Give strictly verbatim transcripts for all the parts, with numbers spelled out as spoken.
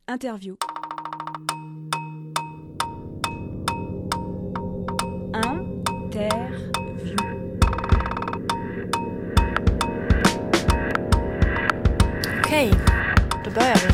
Interview. Interview. Okej, då börjar vi.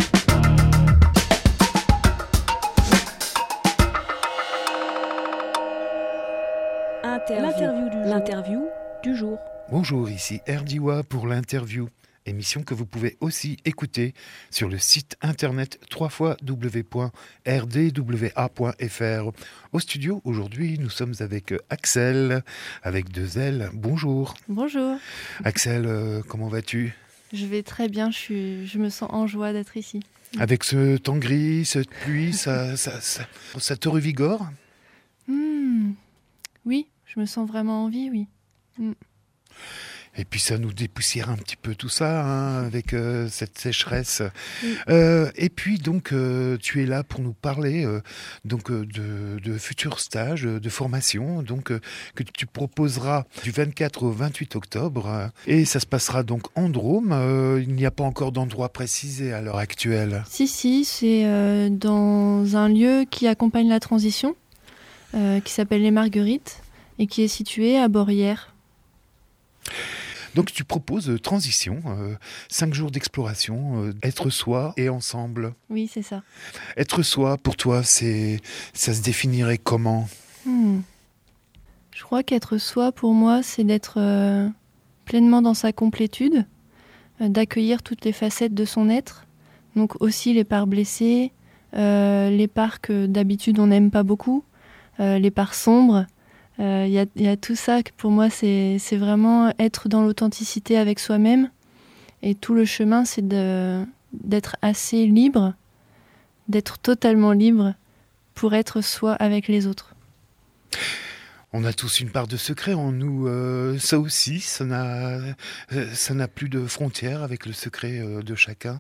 Interview. L'interview du jour. L'interview du jour. Bonjour, ici Erdiwa pour l'interview, émission que vous pouvez aussi écouter sur le site internet w w w point r d w a point f r. Au studio, aujourd'hui, nous sommes avec Axel, avec deux L. Bonjour. Bonjour. Axel, euh, comment vas-tu ? Je vais très bien, je, suis, je me sens en joie d'être ici. Avec ce temps gris, cette pluie, ça, ça, ça, ça te revigore ? mmh. Oui, je me sens vraiment en vie, oui. Mmh. Et puis ça nous dépoussière un petit peu tout ça, hein, avec euh, cette sécheresse. Oui. Euh, et puis donc, euh, tu es là pour nous parler euh, donc, euh, de, de futurs stages, de formation, donc, euh, que tu proposeras du vingt-quatre au vingt-huit octobre. Euh, et ça se passera donc en Drôme. Euh, il n'y a pas encore d'endroit précisé à l'heure actuelle. Si, si, c'est euh, dans un lieu qui accompagne la transition, euh, qui s'appelle Les Marguerites, et qui est situé à Beaurières. Donc tu proposes euh, Transition, euh, cinq jours d'exploration, euh, être soi et ensemble. Oui, c'est ça. Être soi, pour toi, c'est, ça se définirait comment ? hmm. Je crois qu'être soi, pour moi, c'est d'être euh, pleinement dans sa complétude, euh, d'accueillir toutes les facettes de son être, donc aussi les parts blessées, euh, les parts que d'habitude on n'aime pas beaucoup, euh, les parts sombres. Il euh, y, y a tout ça que pour moi c'est, c'est vraiment être dans l'authenticité avec soi-même, et tout le chemin c'est de, d'être assez libre, d'être totalement libre pour être soi avec les autres. On a tous une part de secret en nous, euh, ça aussi, ça n'a, ça n'a plus de frontières avec le secret euh, de chacun.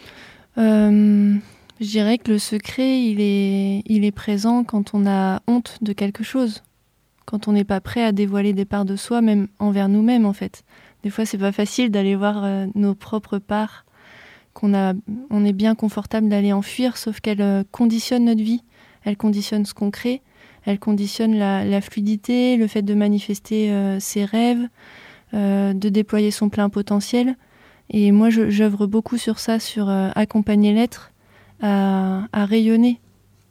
Euh, je dirais que le secret il est, il est présent quand on a honte de quelque chose. Quand on n'est pas prêt à dévoiler des parts de soi, même envers nous-mêmes en fait. Des fois, c'est pas facile d'aller voir euh, nos propres parts, qu'on a, on est bien confortable d'aller en fuir, sauf qu'elles euh, conditionnent notre vie. Elles conditionnent ce qu'on crée, elles conditionnent la, la fluidité, le fait de manifester euh, ses rêves, euh, de déployer son plein potentiel. Et moi, je, j'œuvre beaucoup sur ça, sur euh, accompagner l'être à, à rayonner.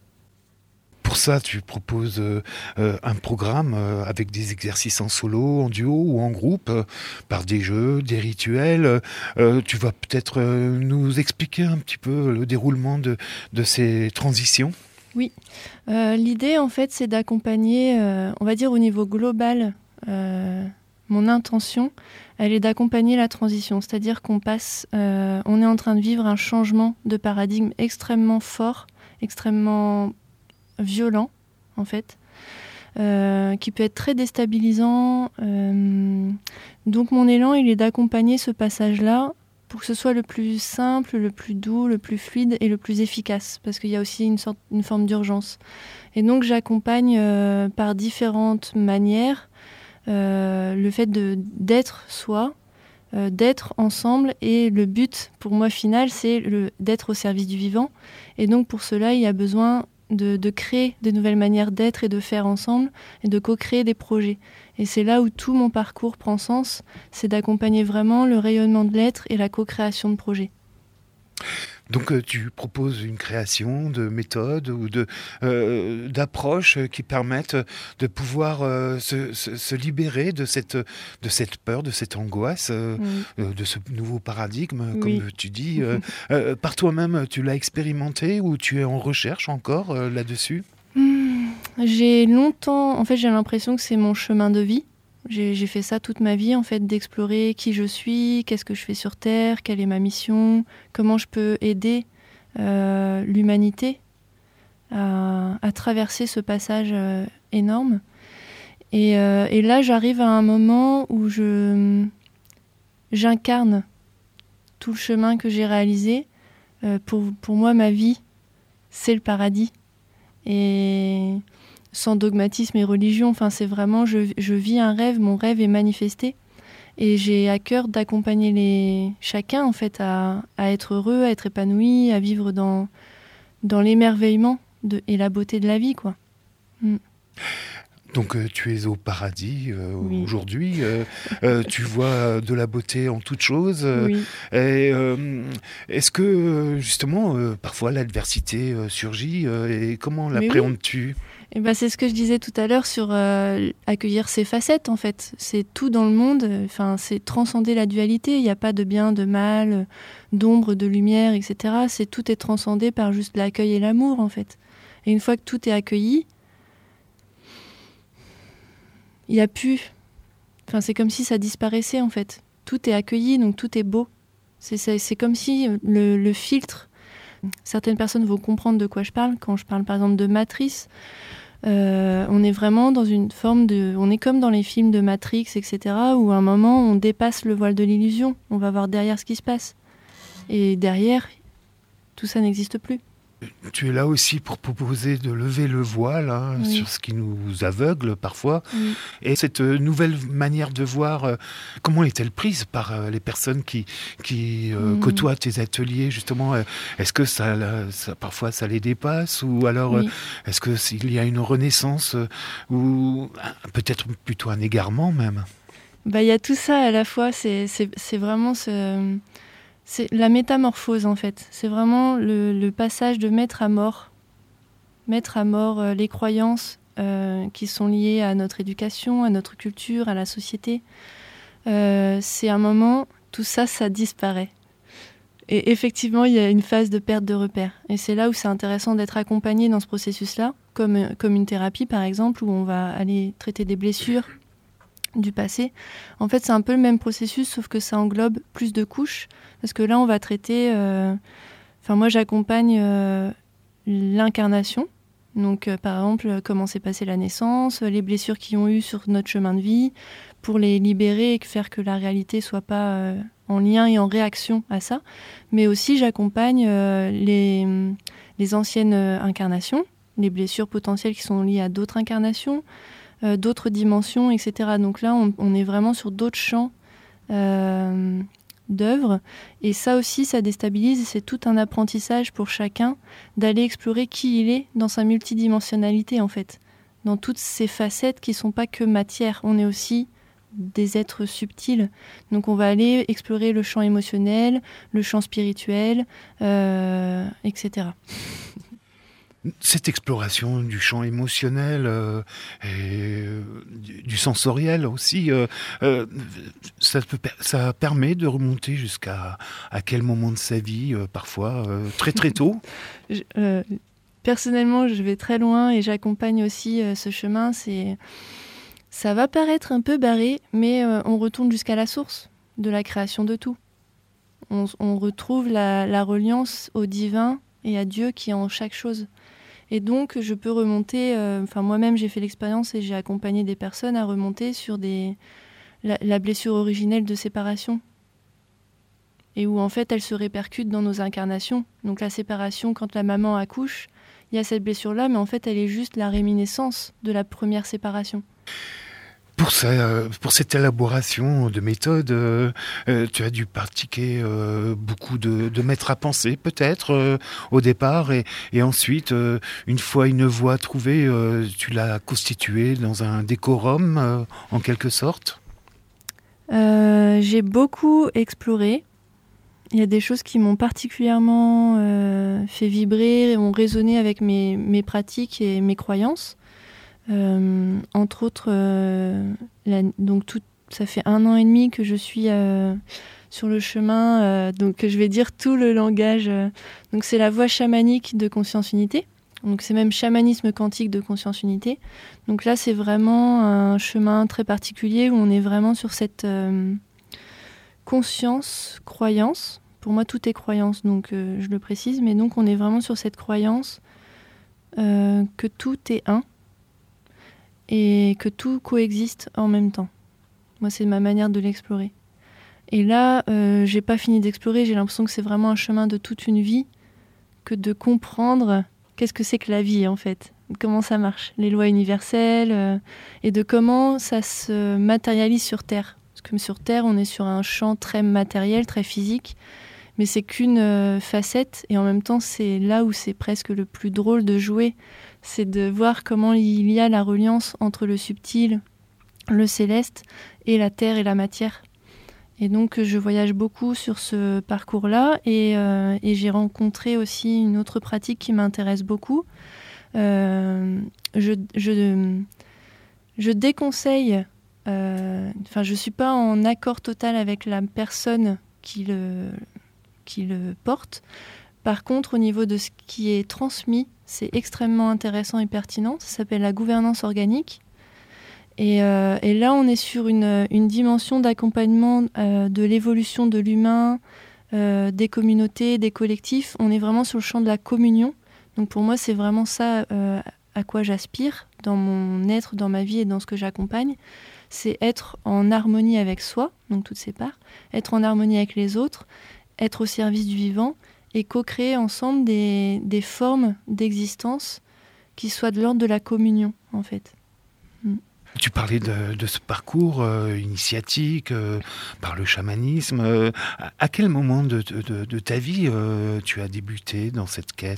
Pour ça, tu proposes euh, euh, un programme euh, avec des exercices en solo, en duo ou en groupe, euh, par des jeux, des rituels. Euh, tu vas peut-être euh, nous expliquer un petit peu le déroulement de, de ces transitions ? Oui. Euh, l'idée, en fait, c'est d'accompagner, euh, on va dire au niveau global, euh, mon intention, elle est d'accompagner la transition. C'est-à-dire qu'on passe, euh, on est en train de vivre un changement de paradigme extrêmement fort, extrêmement violent en fait, euh, qui peut être très déstabilisant. Euh, donc mon élan, il est d'accompagner ce passage-là pour que ce soit le plus simple, le plus doux, le plus fluide et le plus efficace, parce qu'il y a aussi une sorte, une forme d'urgence. Et donc j'accompagne euh, par différentes manières euh, le fait de, d'être soi, euh, d'être ensemble, et le but pour moi final, c'est le, d'être au service du vivant. Et donc pour cela, il y a besoin De, de créer de nouvelles manières d'être et de faire ensemble, et de co-créer des projets. Et c'est là où tout mon parcours prend sens, c'est d'accompagner vraiment le rayonnement de l'être et la co-création de projets. Donc euh, tu proposes une création de méthodes ou de, euh, d'approches qui permettent de pouvoir euh, se, se, se libérer de cette, de cette peur, de cette angoisse, euh, Oui. euh, de ce nouveau paradigme, Oui. comme tu dis. Euh, euh, par toi-même, tu l'as expérimenté ou tu es en recherche encore euh, là-dessus ? Mmh, j'ai longtemps... En fait, j'ai l'impression que c'est mon chemin de vie. J'ai, j'ai fait ça toute ma vie, en fait, d'explorer qui je suis, qu'est-ce que je fais sur Terre, quelle est ma mission, comment je peux aider euh, l'humanité à, à traverser ce passage euh, énorme. Et, euh, et là, j'arrive à un moment où je, j'incarne tout le chemin que j'ai réalisé. Euh, pour, pour moi, ma vie, c'est le paradis. Et sans dogmatisme et religion, enfin, c'est vraiment, je, je vis un rêve, mon rêve est manifesté. Et j'ai à cœur d'accompagner les... chacun en fait à, à être heureux, à être épanoui, à vivre dans, dans l'émerveillement de... et la beauté de la vie, quoi. Mm. Donc euh, tu es au paradis euh, oui. aujourd'hui, euh, euh, tu vois de la beauté en toutes choses. Euh, oui. et, euh, est-ce que justement euh, parfois l'adversité euh, surgit euh, et comment l'appréhendes-tu ? Et ben, c'est ce que je disais tout à l'heure sur euh, accueillir ses facettes, en fait. C'est tout dans le monde, enfin, c'est transcender la dualité. Il n'y a pas de bien, de mal, d'ombre, de lumière, et cetera. C'est, tout est transcendé par juste l'accueil et l'amour, en fait. Et une fois que tout est accueilli, il n'y a plus... Enfin, c'est comme si ça disparaissait, en fait. Tout est accueilli, donc tout est beau. C'est, c'est, c'est comme si le, le filtre... Certaines personnes vont comprendre de quoi je parle. Quand je parle, par exemple, de matrice... Euh, on est vraiment dans une forme de... On est comme dans les films de Matrix, et cetera, où à un moment, on dépasse le voile de l'illusion. On va voir derrière ce qui se passe. Et derrière, tout ça n'existe plus. Tu es là aussi pour proposer de lever le voile hein, oui. sur ce qui nous aveugle parfois. Oui. Et cette nouvelle manière de voir, euh, comment est-elle prise par euh, les personnes qui, qui euh, mmh. côtoient tes ateliers justement euh, Est-ce que ça, ça, parfois ça les dépasse ou alors oui. euh, est-ce qu'il y a une renaissance euh, ou euh, peut-être plutôt un égarement même ? Bah, y a tout ça à la fois, c'est, c'est, c'est vraiment ce... C'est la métamorphose, en fait. C'est vraiment le, le passage de mettre à mort, mettre à mort euh, les croyances euh, qui sont liées à notre éducation, à notre culture, à la société. Euh, c'est un moment, tout ça, ça disparaît. Et effectivement, il y a une phase de perte de repères. Et c'est là où c'est intéressant d'être accompagné dans ce processus-là, comme, comme une thérapie, par exemple, où on va aller traiter des blessures du passé. En fait, c'est un peu le même processus, sauf que ça englobe plus de couches, parce que là, on va traiter... Euh... Enfin, moi, j'accompagne euh, l'incarnation. Donc, euh, par exemple, comment s'est passée la naissance, les blessures qu'ils ont eues sur notre chemin de vie, pour les libérer et faire que la réalité soit pas euh, en lien et en réaction à ça. Mais aussi, j'accompagne euh, les, les anciennes incarnations, les blessures potentielles qui sont liées à d'autres incarnations, Euh, d'autres dimensions, et cetera. Donc là, on, on est vraiment sur d'autres champs euh, d'œuvres. Et ça aussi, ça déstabilise. C'est tout un apprentissage pour chacun d'aller explorer qui il est dans sa multidimensionnalité, en fait. Dans toutes ces facettes qui ne sont pas que matière. On est aussi des êtres subtils. Donc on va aller explorer le champ émotionnel, le champ spirituel, euh, et cetera. Cette exploration du champ émotionnel euh, et euh, du, du sensoriel aussi, euh, euh, ça, peut, ça permet de remonter jusqu'à à quel moment de sa vie, euh, parfois euh, très très tôt. je, euh, Personnellement, je vais très loin et j'accompagne aussi euh, ce chemin. C'est, ça va paraître un peu barré, mais euh, on retourne jusqu'à la source de la création de tout. On, on retrouve la, la reliance au divin et à Dieu qui est en chaque chose. Et donc, je peux remonter... Enfin, euh, moi-même, j'ai fait l'expérience et j'ai accompagné des personnes à remonter sur des, la, la blessure originelle de séparation. Et où, en fait, elle se répercute dans nos incarnations. Donc, la séparation, quand la maman accouche, il y a cette blessure-là, mais en fait, elle est juste la réminiscence de la première séparation. Pour, ça, pour cette élaboration de méthode, euh, euh, tu as dû pratiquer euh, beaucoup de, de maîtres à penser, peut-être, euh, au départ, et, et ensuite, euh, une fois une voie trouvée, euh, tu l'as constituée dans un décorum, euh, en quelque sorte ? euh, J'ai beaucoup exploré. Il y a des choses qui m'ont particulièrement euh, fait vibrer, ont résonné avec mes, mes pratiques et mes croyances. Euh, entre autres, euh, la, donc tout, ça fait un an et demi que je suis euh, sur le chemin, euh, donc je vais dire tout le langage. Euh, donc c'est la voie chamanique de Conscience Unité. Donc c'est même chamanisme quantique de Conscience Unité. Donc là, c'est vraiment un chemin très particulier où on est vraiment sur cette euh, conscience, croyance. Pour moi, tout est croyance, donc euh, je le précise. Mais donc on est vraiment sur cette croyance euh, que tout est un. Et que tout coexiste en même temps. Moi, c'est ma manière de l'explorer. Et là, euh, j'ai pas fini d'explorer, j'ai l'impression que c'est vraiment un chemin de toute une vie, que de comprendre qu'est-ce que c'est que la vie, en fait, comment ça marche, les lois universelles, euh, et de comment ça se matérialise sur Terre, Parce que sur Terre, on est sur un champ très matériel, très physique, mais c'est qu'une euh, facette, et en même temps, c'est là où c'est presque le plus drôle de jouer, c'est de voir comment il y a la reliance entre le subtil, le céleste, et la Terre et la matière. Et donc, je voyage beaucoup sur ce parcours-là, et, euh, et j'ai rencontré aussi une autre pratique qui m'intéresse beaucoup. Euh, je, je, je déconseille, euh, enfin, je ne suis pas en accord total avec la personne qui le, qui le porte. Par contre, au niveau de ce qui est transmis, c'est extrêmement intéressant et pertinent. Ça s'appelle la gouvernance organique. Et, euh, et là, on est sur une, une dimension d'accompagnement euh, de l'évolution de l'humain, euh, des communautés, des collectifs. On est vraiment sur le champ de la communion. Donc pour moi, c'est vraiment ça euh, à quoi j'aspire dans mon être, dans ma vie et dans ce que j'accompagne. C'est être en harmonie avec soi, donc toutes ces parts, être en harmonie avec les autres, être au service du vivant et co-créer ensemble des, des formes d'existence qui soient de l'ordre de la communion, en fait. Mm. Tu parlais de, de ce parcours euh, initiatique euh, par le chamanisme. Euh, à, à quel moment de, de, de ta vie euh, tu as débuté dans cette quête ?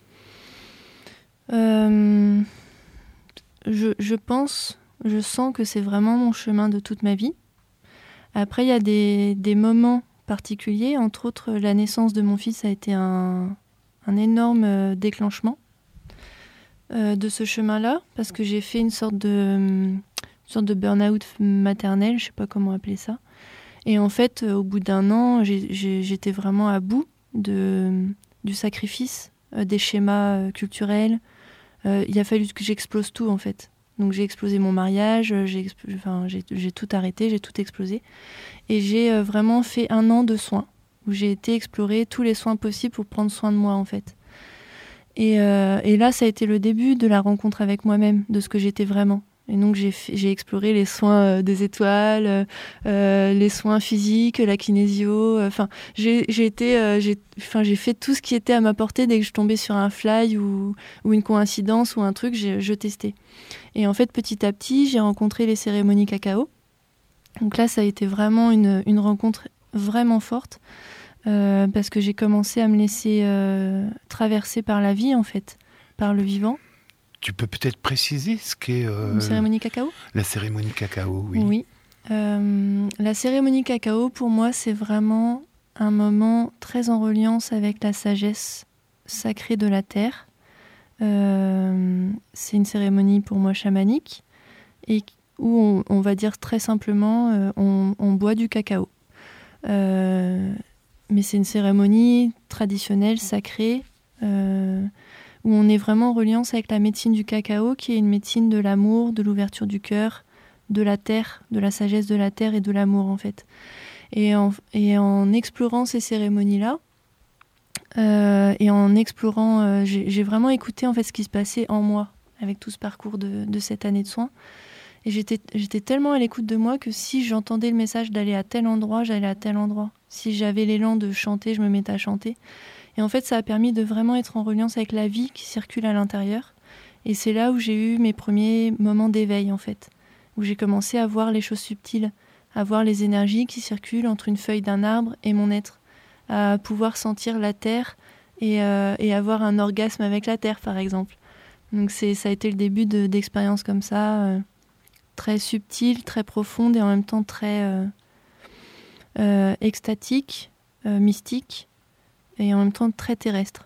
euh, je, je pense, je sens que c'est vraiment mon chemin de toute ma vie. Après, il y a des, des moments particuliers. Entre autres, la naissance de mon fils a été un, un énorme déclenchement Euh, de ce chemin-là, parce que j'ai fait une sorte de, une sorte de burn-out maternel, je sais pas comment appeler ça. Et en fait, euh, au bout d'un an, j'ai, j'ai, j'étais vraiment à bout de, du sacrifice, euh, des schémas euh, culturels. Euh, il a fallu que j'explose tout, en fait. Donc j'ai explosé mon mariage, j'ai, expl- enfin, j'ai, j'ai tout arrêté, j'ai tout explosé. Et j'ai euh, vraiment fait un an de soins, où j'ai été explorer tous les soins possibles pour prendre soin de moi, en fait. Et, euh, et là, ça a été le début de la rencontre avec moi-même, de ce que j'étais vraiment. Et donc, j'ai, fait, j'ai exploré les soins euh, des étoiles, euh, les soins physiques, la kinésio. Enfin, euh, j'ai, j'ai, été, euh, j'ai, j'ai fait tout ce qui était à ma portée. Dès que je tombais sur un fly ou, ou une coïncidence ou un truc, j'ai, je testais. Et en fait, petit à petit, j'ai rencontré les cérémonies cacao. Donc là, ça a été vraiment une, une rencontre vraiment forte. Euh, parce que j'ai commencé à me laisser euh, traverser par la vie, en fait, par le vivant. Tu peux peut-être préciser ce qu'est... Euh, Une cérémonie cacao ? La cérémonie cacao, oui. Oui. Euh, la cérémonie cacao, pour moi, c'est vraiment un moment très en reliance avec la sagesse sacrée de la terre. Euh, c'est une cérémonie, pour moi, chamanique, et où, on, on va dire très simplement, euh, on, on boit du cacao. Euh, Mais c'est une cérémonie traditionnelle, sacrée, euh, où on est vraiment en reliance avec la médecine du cacao, qui est une médecine de l'amour, de l'ouverture du cœur, de la terre, de la sagesse de la terre et de l'amour, en fait. Et en, et en explorant ces cérémonies-là, euh, et en explorant, euh, j'ai, j'ai vraiment écouté en fait ce qui se passait en moi, avec tout ce parcours de, de cette année de soins. Et j'étais, j'étais tellement à l'écoute de moi que si j'entendais le message d'aller à tel endroit, j'allais à tel endroit. Si j'avais l'élan de chanter, je me mettais à chanter. Et en fait, ça a permis de vraiment être en reliance avec la vie qui circule à l'intérieur. Et c'est là où j'ai eu mes premiers moments d'éveil, en fait. Où j'ai commencé à voir les choses subtiles, à voir les énergies qui circulent entre une feuille d'un arbre et mon être. À pouvoir sentir la terre et, euh, et avoir un orgasme avec la terre, par exemple. Donc c'est, ça a été le début de, d'expériences comme ça, euh, très subtiles, très profondes et en même temps très... Euh, Euh, extatique, euh, mystique et en même temps très terrestre.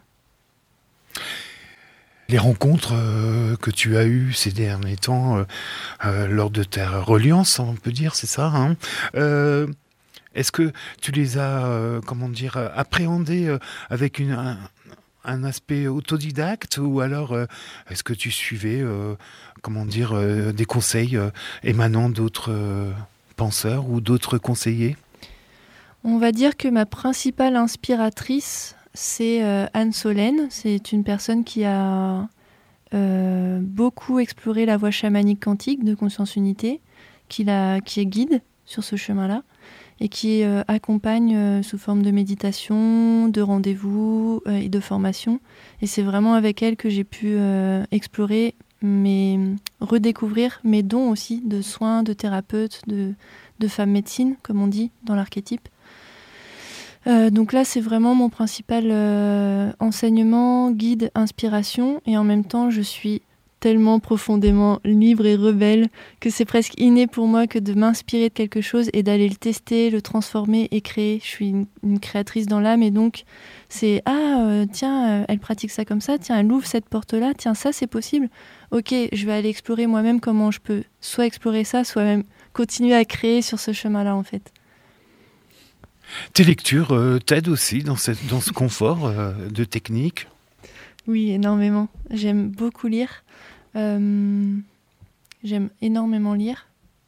Les rencontres euh, que tu as eues ces derniers temps euh, euh, lors de ta reliance, on peut dire, c'est ça, hein, euh, est-ce que tu les as, euh, comment dire, appréhendées euh, avec une, un, un aspect autodidacte ou alors euh, est-ce que tu suivais, euh, comment dire, euh, des conseils euh, émanant d'autres euh, penseurs ou d'autres conseillers ? On va dire que ma principale inspiratrice, c'est euh, Anne Solène. C'est une personne qui a euh, beaucoup exploré la voie chamanique quantique de Conscience Unité, qui, la, qui est guide sur ce chemin-là et qui euh, accompagne euh, sous forme de méditation, de rendez-vous euh, et de formation. Et c'est vraiment avec elle que j'ai pu euh, explorer mes, redécouvrir mes dons aussi de soins, de thérapeute, de, de femme médecine, comme on dit dans l'archétype. Euh, donc là, c'est vraiment mon principal euh, enseignement, guide, inspiration. Et en même temps, je suis tellement profondément libre et rebelle que c'est presque inné pour moi que de m'inspirer de quelque chose et d'aller le tester, le transformer et créer. Je suis une, une créatrice dans l'âme et donc c'est « Ah, euh, tiens, euh, elle pratique ça comme ça, tiens, elle ouvre cette porte-là, tiens, ça c'est possible. Ok, je vais aller explorer moi-même comment je peux soit explorer ça, soit même continuer à créer sur ce chemin-là en fait. » Tes lectures euh, t'aident aussi dans, cette, dans ce confort euh, de technique ? Oui, énormément. J'aime beaucoup lire. Euh, j'aime énormément lire.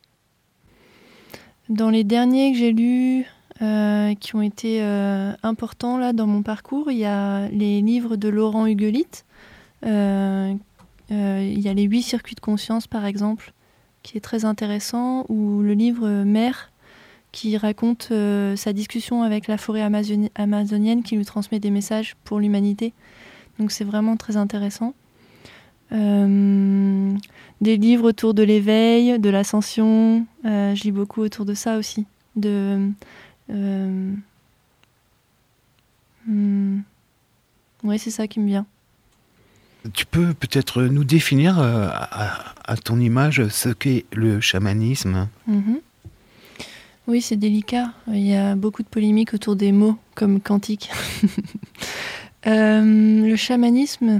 Dans les derniers que j'ai lus, euh, qui ont été euh, importants là, dans mon parcours, il y a les livres de Laurent Huguelite. Euh, euh, il y a les huit circuits de conscience, par exemple, qui est très intéressant, ou le livre « Mère », qui raconte euh, sa discussion avec la forêt amazoni- amazonienne qui lui transmet des messages pour l'humanité. Donc c'est vraiment très intéressant. Euh, des livres autour de l'éveil, de l'ascension, euh, je lis beaucoup autour de ça aussi. De, euh, hmm, ouais, c'est ça qui me vient. Tu peux peut-être nous définir euh, à, à ton image ce qu'est le chamanisme ? Mm-hmm. Oui, c'est délicat. Il y a beaucoup de polémiques autour des mots, comme quantique. euh, le chamanisme,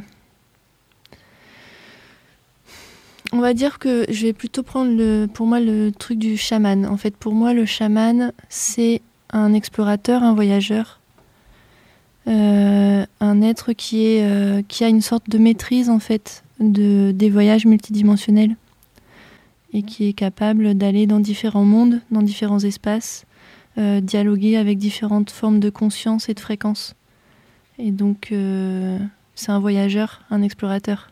on va dire que je vais plutôt prendre le, pour moi le truc du chaman. En fait, pour moi, le chaman, c'est un explorateur, un voyageur, euh, un être qui, est, euh, qui a une sorte de maîtrise en fait, de, des voyages multidimensionnels. Et qui est capable d'aller dans différents mondes, dans différents espaces, euh, dialoguer avec différentes formes de conscience et de fréquences. Et donc, euh, c'est un voyageur, un explorateur.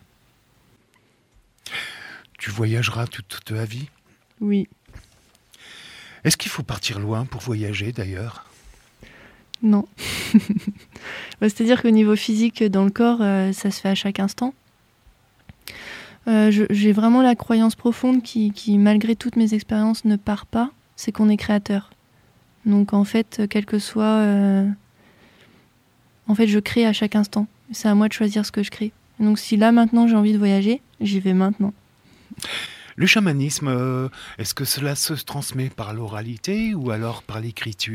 Tu voyageras toute, toute ta vie ? Oui. Est-ce qu'il faut partir loin pour voyager, d'ailleurs ? Non. C'est-à-dire qu'au niveau physique, dans le corps, euh, ça se fait à chaque instant. Euh, je, j'ai vraiment la croyance profonde qui, qui, malgré toutes mes expériences, ne part pas, c'est qu'on est créateur. Donc en fait, quel que soit... Euh, en fait, je crée à chaque instant. C'est à moi de choisir ce que je crée. Donc si là, maintenant, j'ai envie de voyager, j'y vais maintenant. Le chamanisme, euh, est-ce que cela se transmet par l'oralité ou alors par l'écriture ?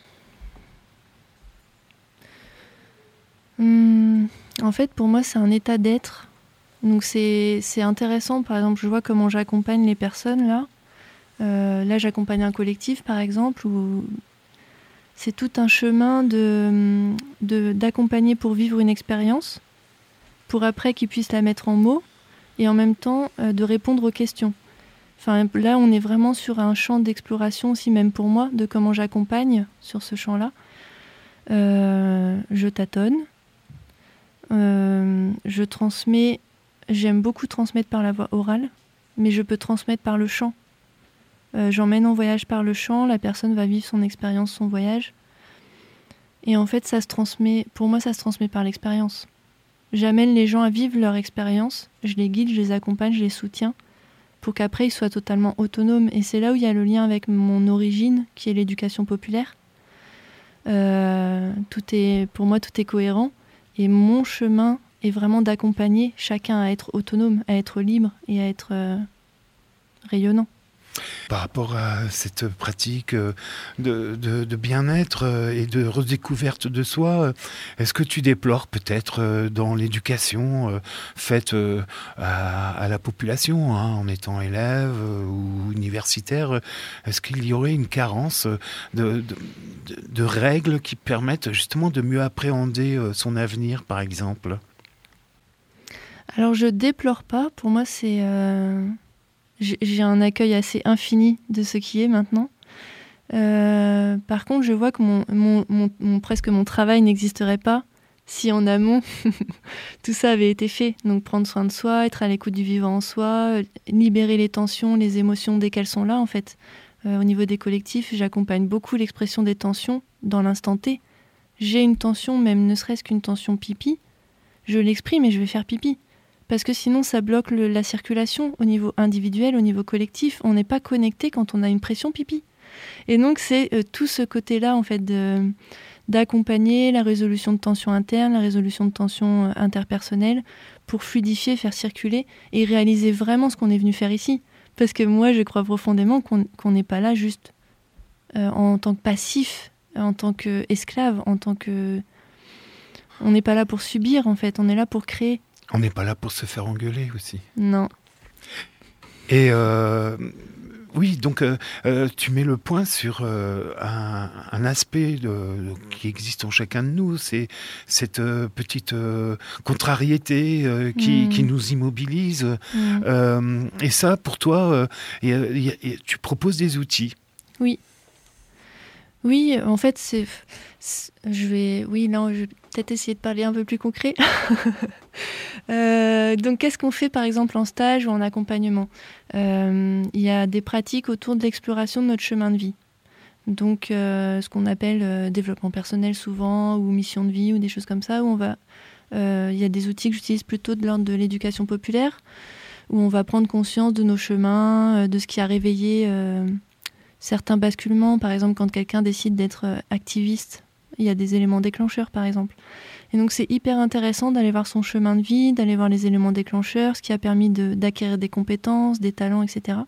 Hum, en fait, pour moi, c'est un état d'être. Donc c'est, c'est intéressant, par exemple, je vois comment j'accompagne les personnes là. Euh, là, j'accompagne un collectif, par exemple, où c'est tout un chemin de, de, d'accompagner pour vivre une expérience, pour après qu'ils puissent la mettre en mots, et en même temps euh, de répondre aux questions. Enfin, là, on est vraiment sur un champ d'exploration aussi, même pour moi, de comment j'accompagne sur ce champ-là. Euh, je tâtonne, euh, je transmets... J'aime beaucoup transmettre par la voix orale, mais je peux transmettre par le chant. Euh, j'emmène en voyage par le chant, la personne va vivre son expérience, son voyage. Et en fait, ça se transmet, pour moi, ça se transmet par l'expérience. J'amène les gens à vivre leur expérience, je les guide, je les accompagne, je les soutiens, pour qu'après ils soient totalement autonomes. Et c'est là où il y a le lien avec mon origine, qui est l'éducation populaire. Euh, tout est, pour moi, tout est cohérent. Et mon chemin est vraiment d'accompagner chacun à être autonome, à être libre et à être euh, rayonnant. Par rapport à cette pratique de, de, de bien-être et de redécouverte de soi, est-ce que tu déplores peut-être dans l'éducation faite à, à la population, hein, en étant élève ou universitaire, est-ce qu'il y aurait une carence de, de, de règles qui permettent justement de mieux appréhender son avenir, par exemple ? Alors je déplore pas, pour moi c'est... Euh... J'ai un accueil assez infini de ce qui est maintenant. Euh, par contre, je vois que mon, mon, mon, mon, presque mon travail n'existerait pas si en amont, tout ça avait été fait. Donc prendre soin de soi, être à l'écoute du vivant en soi, libérer les tensions, les émotions dès qu'elles sont là, en fait. Euh, au niveau des collectifs, j'accompagne beaucoup l'expression des tensions dans l'instant T. J'ai une tension, même ne serait-ce qu'une tension pipi, je l'exprime et je vais faire pipi. Parce que sinon, ça bloque le, la circulation au niveau individuel, au niveau collectif. On n'est pas connecté quand on a une pression pipi. Et donc, c'est euh, tout ce côté-là, en fait, de, d'accompagner la résolution de tensions internes, la résolution de tensions euh, interpersonnelles, pour fluidifier, faire circuler et réaliser vraiment ce qu'on est venu faire ici. Parce que moi, je crois profondément qu'on qu'on n'est pas là juste euh, en tant que passif, en tant qu'esclave, en tant que... On n'est pas là pour subir, en fait. On est là pour créer. On n'est pas là pour se faire engueuler aussi. Non. Et euh, oui, donc euh, euh, tu mets le point sur euh, un, un aspect de, de, qui existe en chacun de nous, c'est cette euh, petite euh, contrariété euh, qui, mmh. qui nous immobilise. Mmh. Euh, et ça, pour toi, euh, et, et, et, tu proposes des outils. Oui. Oui, en fait, c'est, c'est, je vais, oui, là, je vais peut-être essayer de parler un peu plus concret. euh, donc, qu'est-ce qu'on fait, par exemple, en stage ou en accompagnement ? euh, Il y a des pratiques autour de l'exploration de notre chemin de vie. Donc, euh, ce qu'on appelle euh, développement personnel souvent, ou mission de vie, ou des choses comme ça, où on va, euh, il y a des outils que j'utilise plutôt de l'ordre de l'éducation populaire, où on va prendre conscience de nos chemins, euh, de ce qui a réveillé... Euh, certains basculements, par exemple, quand quelqu'un décide d'être activiste, il y a des éléments déclencheurs, par exemple. Et donc, c'est hyper intéressant d'aller voir son chemin de vie, d'aller voir les éléments déclencheurs, ce qui a permis de, d'acquérir des compétences, des talents, et cetera.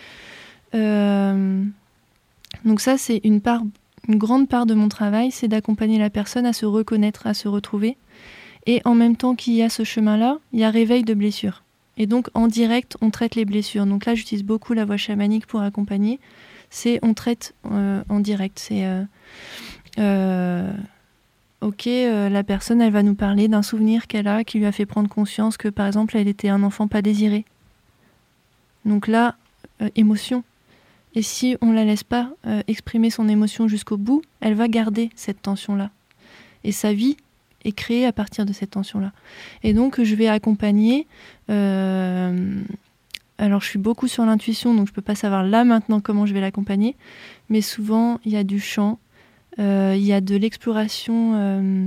Euh, donc ça, c'est une part, une grande part de mon travail, c'est d'accompagner la personne à se reconnaître, à se retrouver. Et en même temps qu'il y a ce chemin-là, il y a réveil de blessures. Et donc, en direct, on traite les blessures. Donc là, j'utilise beaucoup la voie chamanique pour accompagner. C'est on traite euh, en direct. C'est euh, euh, ok, euh, la personne, elle va nous parler d'un souvenir qu'elle a, qui lui a fait prendre conscience que, par exemple, elle était un enfant pas désiré. Donc là, euh, émotion. Et si on la laisse pas euh, exprimer son émotion jusqu'au bout, elle va garder cette tension-là. Et sa vie est créée à partir de cette tension-là. Et donc, je vais accompagner... Euh, Alors, je suis beaucoup sur l'intuition, donc je ne peux pas savoir là, maintenant, comment je vais l'accompagner. Mais souvent, il y a du chant, euh, il y a de l'exploration, euh,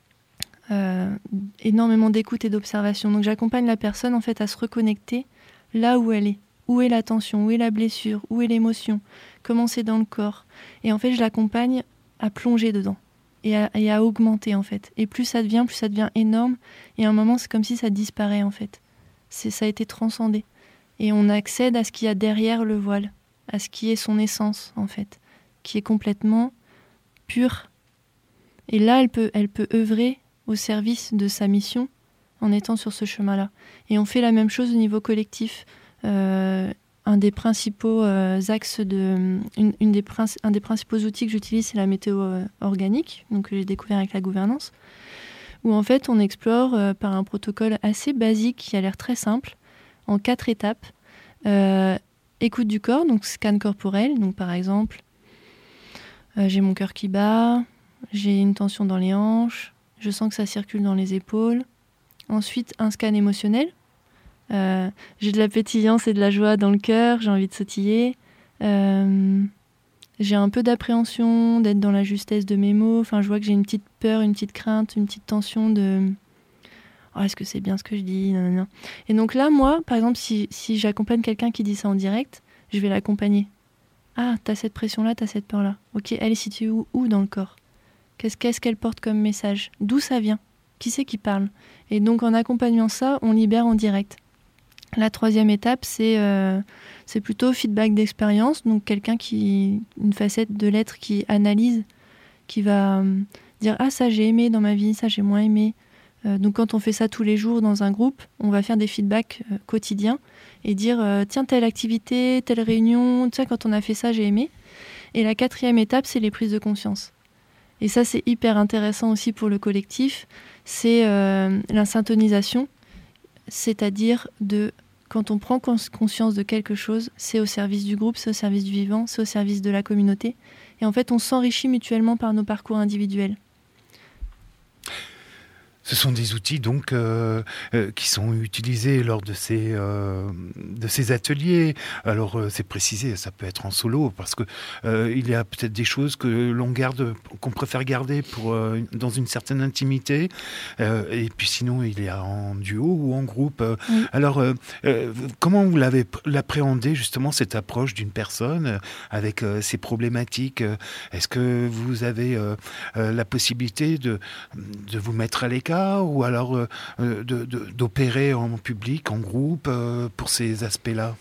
euh, énormément d'écoute et d'observation. Donc, j'accompagne la personne, en fait, à se reconnecter là où elle est. Où est la tension, où est la blessure, où est l'émotion, comment c'est dans le corps. Et en fait, je l'accompagne à plonger dedans et à, et à augmenter, en fait. Et plus ça devient, plus ça devient énorme. Et à un moment, c'est comme si ça disparaît, en fait. C'est, ça a été transcendé. Et on accède à ce qu'il y a derrière le voile, à ce qui est son essence, en fait, qui est complètement pure. Et là, elle peut, elle peut œuvrer au service de sa mission en étant sur ce chemin-là. Et on fait la même chose au niveau collectif. Euh, un des principaux euh, axes de... Une, une des princi- un des principaux outils que j'utilise, c'est la météo euh, organique, donc que j'ai découvert avec la gouvernance, où en fait, on explore euh, par un protocole assez basique qui a l'air très simple, en quatre étapes. Euh, écoute du corps, donc scan corporel. Donc par exemple, euh, j'ai mon cœur qui bat, j'ai une tension dans les hanches, je sens que ça circule dans les épaules. Ensuite, un scan émotionnel. Euh, j'ai de la pétillance et de la joie dans le cœur, j'ai envie de sautiller. Euh, j'ai un peu d'appréhension, d'être dans la justesse de mes mots. Enfin, je vois que j'ai une petite peur, une petite crainte, une petite tension de... Oh, est-ce que c'est bien ce que je dis ? Non, non, non. Et donc là, moi, par exemple, si, si j'accompagne quelqu'un qui dit ça en direct, je vais l'accompagner. Ah, t'as cette pression-là, t'as cette peur-là. Ok, elle est située où, où dans le corps ? Qu'est-ce, qu'est-ce qu'elle porte comme message ? D'où ça vient ? Qui c'est qui parle ? Et donc, en accompagnant ça, on libère en direct. La troisième étape, c'est, euh, c'est plutôt feedback d'expérience. Donc, quelqu'un qui... Une facette de l'être qui analyse, qui va euh, dire « Ah, ça, j'ai aimé dans ma vie, ça, j'ai moins aimé ». Euh, donc quand on fait ça tous les jours dans un groupe, on va faire des feedbacks euh, quotidiens et dire euh, tiens, telle activité, telle réunion, tiens, quand on a fait ça, j'ai aimé. Et la quatrième étape, c'est les prises de conscience. Et ça, c'est hyper intéressant aussi pour le collectif, c'est euh, la syntonisation, c'est-à-dire de quand on prend cons- conscience de quelque chose, c'est au service du groupe, c'est au service du vivant, c'est au service de la communauté. Et en fait, on s'enrichit mutuellement par nos parcours individuels. Ce sont des outils donc euh, euh, qui sont utilisés lors de ces euh, de ces ateliers. Alors euh, c'est précisé, ça peut être en solo parce que euh, il y a peut-être des choses que l'on garde, qu'on préfère garder pour euh, dans une certaine intimité. Euh, et puis sinon il y a en duo ou en groupe. Oui. Alors euh, euh, comment vous l'avez l'appréhendé justement cette approche d'une personne euh, avec euh, ses problématiques? Est-ce que vous avez euh, euh, la possibilité de de vous mettre à l'écart? Ou alors euh, de, de, d'opérer en public, en groupe, euh, pour ces aspects-là?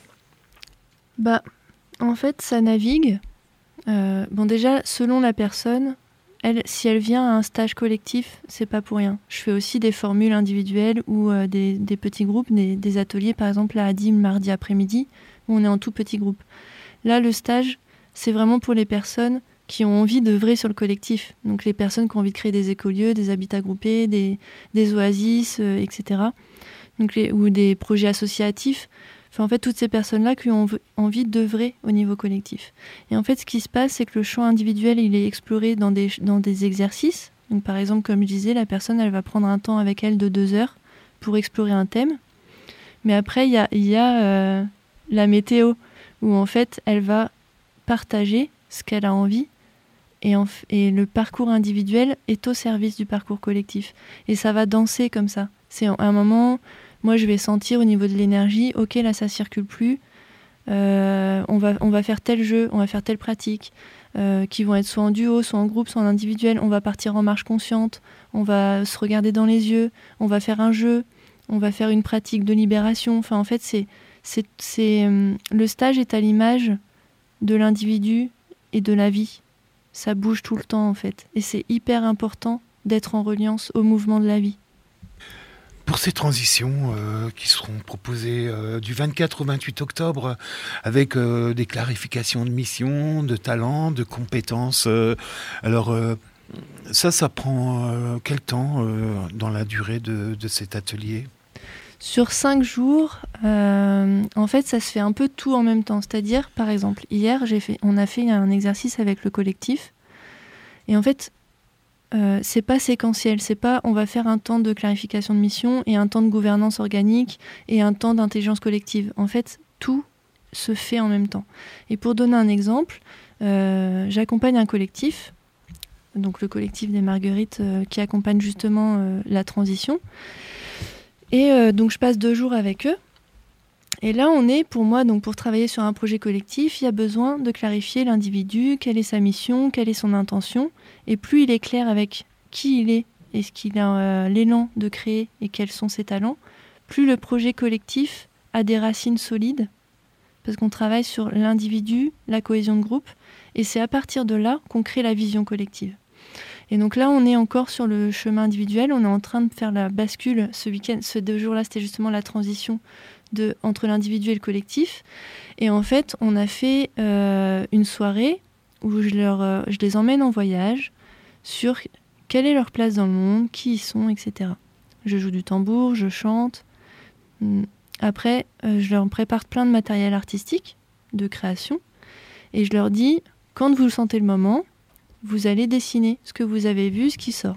Bah, en fait, ça navigue. Euh, bon, déjà, selon la personne, elle, si elle vient à un stage collectif, c'est pas pour rien. Je fais aussi des formules individuelles ou euh, des, des petits groupes, des, des ateliers, par exemple, à Adim, mardi après-midi, où on est en tout petit groupe. Là, le stage, c'est vraiment pour les personnes qui ont envie d'œuvrer sur le collectif. Donc les personnes qui ont envie de créer des écolieux, des habitats groupés, des, des oasis, euh, et cetera. Donc les, ou des projets associatifs. Enfin, en fait, toutes ces personnes-là qui ont envie d'œuvrer au niveau collectif. Et en fait, ce qui se passe, c'est que le champ individuel, il est exploré dans des, dans des exercices. Donc par exemple, comme je disais, la personne, elle va prendre un temps avec elle de deux heures pour explorer un thème. Mais après, il y a, y a euh, la météo, où en fait, elle va partager ce qu'elle a envie. Et, en, et le parcours individuel est au service du parcours collectif. Et ça va danser comme ça. C'est à un moment, moi je vais sentir au niveau de l'énergie, ok là ça circule plus, euh, on, va, on va faire tel jeu, on va faire telle pratique, euh, qui vont être soit en duo, soit en groupe, soit en individuel. On va partir en marche consciente, on va se regarder dans les yeux, on va faire un jeu, on va faire une pratique de libération. Enfin en fait, c'est, c'est, c'est, euh, le stage est à l'image de l'individu et de la vie. Ça bouge tout le temps en fait. Et c'est hyper important d'être en reliance au mouvement de la vie. Pour ces transitions euh, qui seront proposées euh, du vingt-quatre au vingt-huit octobre, avec euh, des clarifications de mission, de talents, de compétences, euh, alors euh, ça, ça prend euh, quel temps euh, dans la durée de, de cet atelier ? Sur cinq jours, euh, en fait, ça se fait un peu tout en même temps. C'est-à-dire, par exemple, hier, j'ai fait, on a fait un exercice avec le collectif. Et en fait, euh, c'est pas séquentiel. C'est pas on va faire un temps de clarification de mission et un temps de gouvernance organique et un temps d'intelligence collective. En fait, tout se fait en même temps. Et pour donner un exemple, euh, j'accompagne un collectif, donc le collectif des Marguerites, euh, qui accompagne justement euh, la transition. Et euh, donc je passe deux jours avec eux. Et là, on est, pour moi, donc pour travailler sur un projet collectif, il y a besoin de clarifier l'individu, quelle est sa mission, quelle est son intention. Et plus il est clair avec qui il est et ce qu'il a euh, l'élan de créer et quels sont ses talents, plus le projet collectif a des racines solides, parce qu'on travaille sur l'individu, la cohésion de groupe, et c'est à partir de là qu'on crée la vision collective. Et donc là, on est encore sur le chemin individuel. On est en train de faire la bascule ce week-end. Ce deux jours-là, c'était justement la transition de, entre l'individu et le collectif. Et en fait, on a fait euh, une soirée où je, leur, euh, je les emmène en voyage sur quelle est leur place dans le monde, qui ils sont, et cetera. Je joue du tambour, je chante. Après, euh, je leur prépare plein de matériel artistique, de création. Et je leur dis, quand vous sentez le moment, vous allez dessiner ce que vous avez vu, ce qui sort.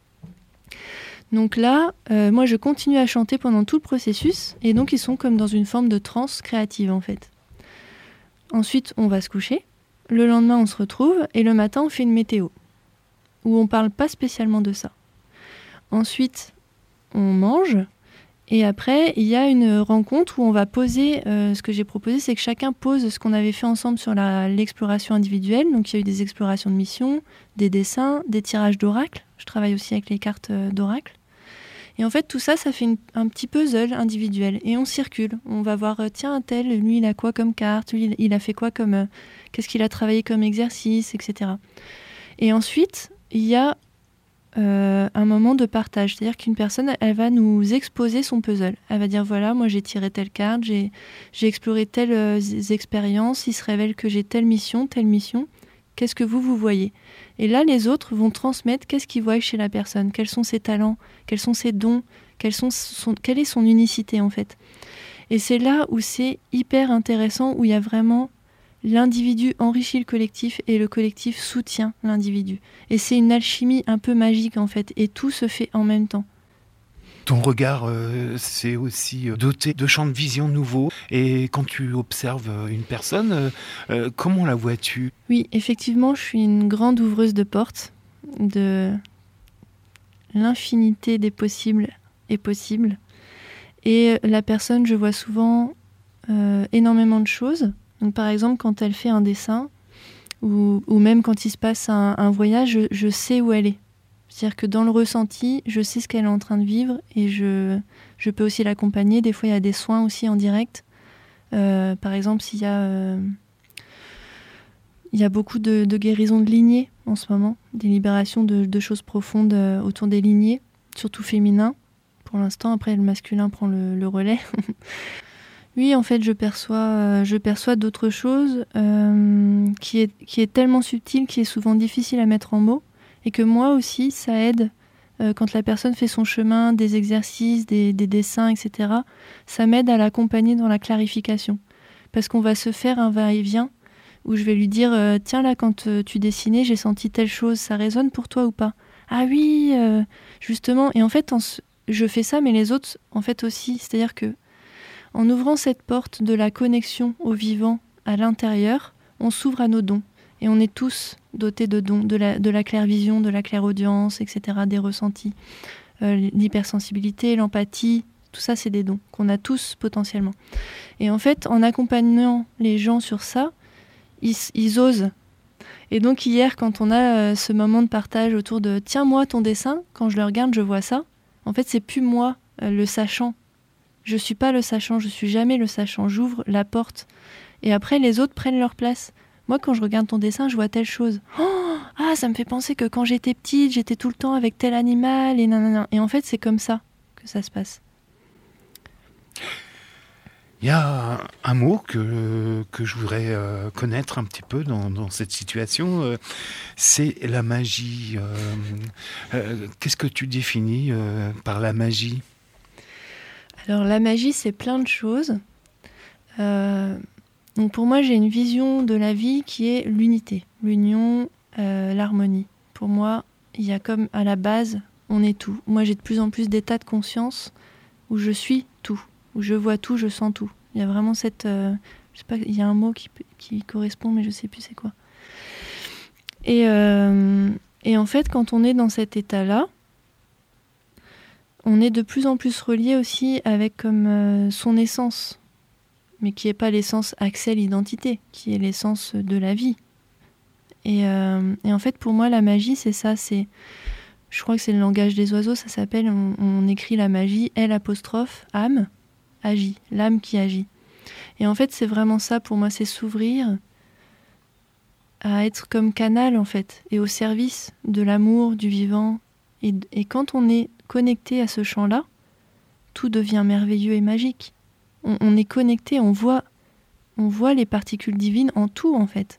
Donc là, euh, moi je continue à chanter pendant tout le processus, et donc ils sont comme dans une forme de transe créative en fait. Ensuite, on va se coucher, le lendemain on se retrouve, et le matin on fait une météo, où on parle pas spécialement de ça. Ensuite, on mange, et après, il y a une rencontre où on va poser, euh, ce que j'ai proposé, c'est que chacun pose ce qu'on avait fait ensemble sur la, l'exploration individuelle. Donc il y a eu des explorations de mission, des dessins, des tirages d'oracle. Je travaille aussi avec les cartes euh, d'oracle. Et en fait, tout ça, ça fait une, un petit puzzle individuel. Et on circule. On va voir, euh, tiens, un tel, lui, il a quoi comme carte, lui, il a fait quoi comme... Euh, qu'est-ce qu'il a travaillé comme exercice, et cetera. Et ensuite, il y a... Euh, un moment de partage, c'est-à-dire qu'une personne, elle va nous exposer son puzzle. Elle va dire voilà, moi j'ai tiré telle carte, j'ai, j'ai exploré telles euh, expériences, il se révèle que j'ai telle mission, telle mission. Qu'est-ce que vous, vous voyez ? Et là, les autres vont transmettre qu'est-ce qu'ils voient chez la personne, quels sont ses talents, quels sont ses dons, quels sont son, quelle est son unicité en fait. Et c'est là où c'est hyper intéressant, où il y a vraiment l'individu enrichit le collectif et le collectif soutient l'individu. Et c'est une alchimie un peu magique en fait, et tout se fait en même temps. Ton regard, euh, c'est aussi doté de champs de vision nouveaux. Et quand tu observes une personne, euh, euh, comment la vois-tu ? Oui, effectivement, je suis une grande ouvreuse de portes, de l'infinité des possibles est possible. Et la personne, je vois souvent euh, énormément de choses. Donc, par exemple, quand elle fait un dessin, ou, ou même quand il se passe un, un voyage, je, je sais où elle est. C'est-à-dire que dans le ressenti, je sais ce qu'elle est en train de vivre et je, je peux aussi l'accompagner. Des fois, il y a des soins aussi en direct. Euh, par exemple, s'il y a, euh, il y a beaucoup de, de guérisons de lignées en ce moment, des libérations de, de choses profondes euh, autour des lignées, surtout féminins. Pour l'instant, après, le masculin prend le, le relais. Oui, en fait, je perçois, euh, je perçois d'autres choses euh, qui est, qui est tellement subtile, qui est souvent difficile à mettre en mots. Et que moi aussi, ça aide, euh, quand la personne fait son chemin, des exercices, des, des dessins, et cetera, ça m'aide à l'accompagner dans la clarification. Parce qu'on va se faire un va-et-vient où je vais lui dire euh, « Tiens, là, quand euh, tu dessinais, j'ai senti telle chose, ça résonne pour toi ou pas ?»« Ah oui, euh, justement. » Et en fait, en, je fais ça, mais les autres, en fait, aussi. C'est-à-dire que en ouvrant cette porte de la connexion au vivant à l'intérieur, on s'ouvre à nos dons. Et on est tous dotés de dons, de la, de la clairvision, de la clairaudience, et cetera, des ressentis. Euh, l'hypersensibilité, l'empathie, tout ça, c'est des dons qu'on a tous potentiellement. Et en fait, en accompagnant les gens sur ça, ils, ils osent. Et donc hier, quand on a euh, ce moment de partage autour de « Tiens, moi, ton dessin, quand je le regarde, je vois ça », en fait, c'est plus moi euh, le sachant. Je suis pas le sachant, je suis jamais le sachant. J'ouvre la porte. Et après, les autres prennent leur place. Moi, quand je regarde ton dessin, je vois telle chose. Oh, ah, ça me fait penser que quand j'étais petite, j'étais tout le temps avec tel animal et nanana. Et en fait, c'est comme ça que ça se passe. Il y a un mot que, que je voudrais euh, connaître un petit peu dans, dans cette situation, euh, c'est la magie. Euh, euh, qu'est-ce que tu définis euh, par la magie ? Alors, la magie, c'est plein de choses. Euh... Donc pour moi, j'ai une vision de la vie qui est l'unité, l'union, euh, l'harmonie. Pour moi, il y a comme à la base, on est tout. Moi, j'ai de plus en plus d'états de conscience où je suis tout, où je vois tout, je sens tout. Il y a vraiment cette... Euh, je sais pas, il y a un mot qui, qui correspond, mais je sais plus c'est quoi. Et, euh, et en fait, quand on est dans cet état-là, on est de plus en plus relié aussi avec comme euh, son essence, mais qui n'est pas l'essence accès l'identité, qui est l'essence de la vie. Et, euh, et en fait, pour moi, la magie, c'est ça. C'est, je crois que c'est le langage des oiseaux, ça s'appelle, on, on écrit la magie, L apostrophe, âme, agit, l'âme qui agit. Et en fait, c'est vraiment ça, pour moi, c'est s'ouvrir à être comme canal, en fait, et au service de l'amour, du vivant. Et, et quand on est connecté à ce champ-là, tout devient merveilleux et magique. On, on est connecté, on voit, on voit les particules divines en tout, en fait.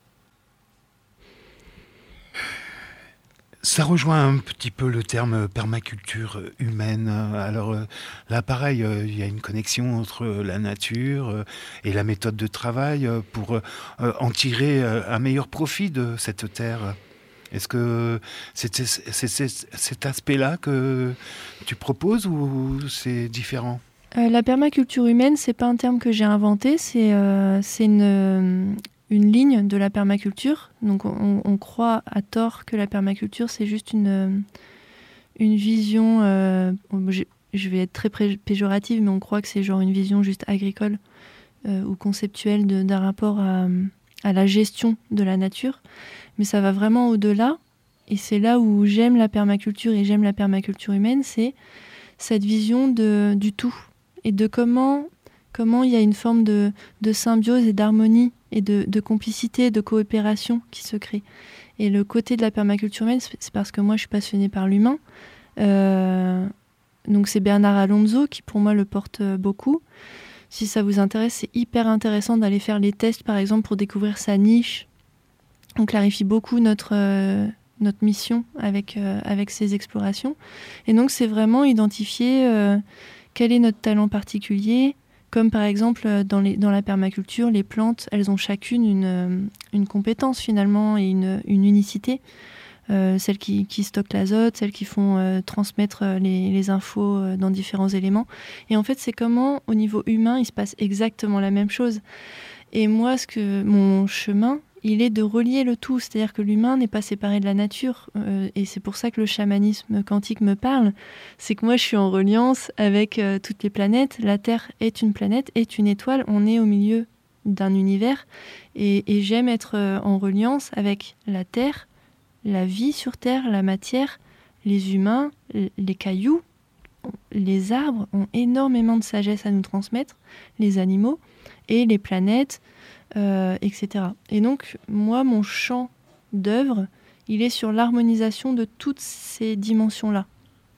Ça rejoint un petit peu le terme permaculture humaine. Alors là, pareil, il y a une connexion entre la nature et la méthode de travail pour en tirer un meilleur profit de cette terre. Est-ce que c'est, c'est, c'est, c'est cet aspect-là que tu proposes ou c'est différent ? Euh, la permaculture humaine, c'est pas un terme que j'ai inventé, c'est, euh, c'est une, une ligne de la permaculture. Donc on, on croit à tort que la permaculture, c'est juste une, une vision, euh, je vais être très péjorative, mais on croit que c'est genre une vision juste agricole euh, ou conceptuelle de, d'un rapport à, à la gestion de la nature. Mais ça va vraiment au-delà, et c'est là où j'aime la permaculture et j'aime la permaculture humaine, c'est cette vision de, du tout. Et de comment, comment il y a une forme de, de symbiose et d'harmonie et de, de complicité, de coopération qui se crée. Et le côté de la permaculture humaine, c'est parce que moi je suis passionnée par l'humain. Euh, donc c'est Bernard Alonso qui pour moi le porte beaucoup. Si ça vous intéresse, c'est hyper intéressant d'aller faire les tests par exemple pour découvrir sa niche. On clarifie beaucoup notre, euh, notre mission avec, euh, avec ces explorations. Et donc c'est vraiment identifier... Euh, quel est notre talent particulier ? Comme par exemple dans, les, dans la permaculture, les plantes, elles ont chacune une, une compétence finalement et une, une unicité. euh, celles qui, qui stockent l'azote, celles qui font euh, transmettre les, les infos euh, dans différents éléments. Et en fait, c'est comment, au niveau humain, il se passe exactement la même chose. Et moi, ce que mon chemin, il est de relier le tout, c'est-à-dire que l'humain n'est pas séparé de la nature, euh, et c'est pour ça que le chamanisme quantique me parle, c'est que moi je suis en reliance avec euh, toutes les planètes, la Terre est une planète, est une étoile, on est au milieu d'un univers, et, et j'aime être euh, en reliance avec la Terre, la vie sur Terre, la matière, les humains, les cailloux, les arbres ont énormément de sagesse à nous transmettre, les animaux, et les planètes, Euh, et cetera. Et donc, moi, mon champ d'œuvre, il est sur l'harmonisation de toutes ces dimensions-là.